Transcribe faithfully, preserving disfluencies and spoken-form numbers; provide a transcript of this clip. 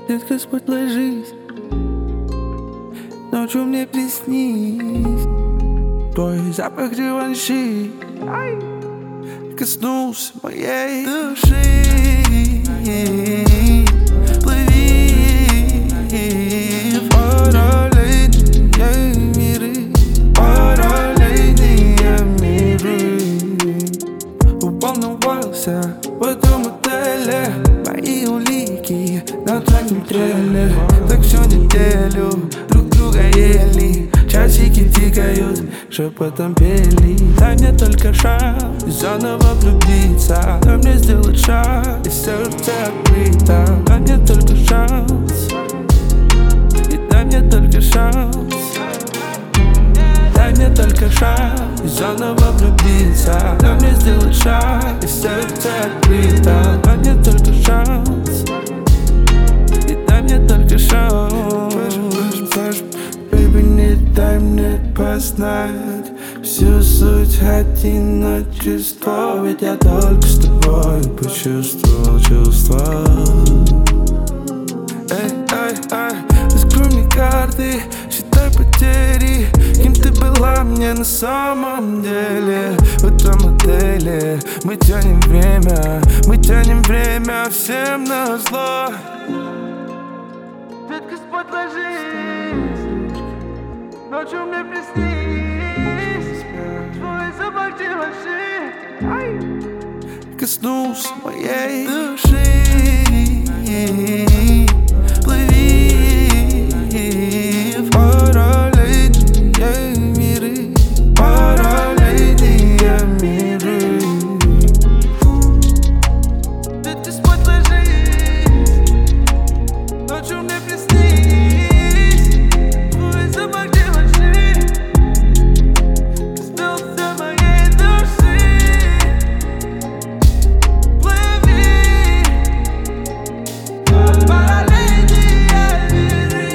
Детка, спать ложись, ночью мне приснись твой запах деванши коснулся моей души. Плыви в параллельные миры, параллельные миры. Уволновался в этом отеле, мои улики на трек трели. Так всю неделю друг друга ели, часики тикают, шепотом пели. Дай мне только шанс заново влюбиться, дай мне сделать шаг, и сердце открыто. Дай мне только шанс, и дай мне только шанс. Дай мне только шанс заново влюбиться, дай мне сделать шаг, и сердце открыто. Дай мне только шанс, и дай мне только шанс. Baby, не дай мне познать всю суть одиночества, ведь я только с тобой почувствовал чувства. Эй, эй, эй, раскрой мне карты, считай потери, кем ты была мне на самом деле. В этом отеле мы тянем время, мы тянем время всем на зло. Детка, спать ложись, ночью мне приснись твой запах деванши коснулся моей души. Плыви в параллельные миры, параллельные миры. Детка, спать ложись, ночью мне приснись твой запах деванши коснулся моей души. Плыви в параллельные миры.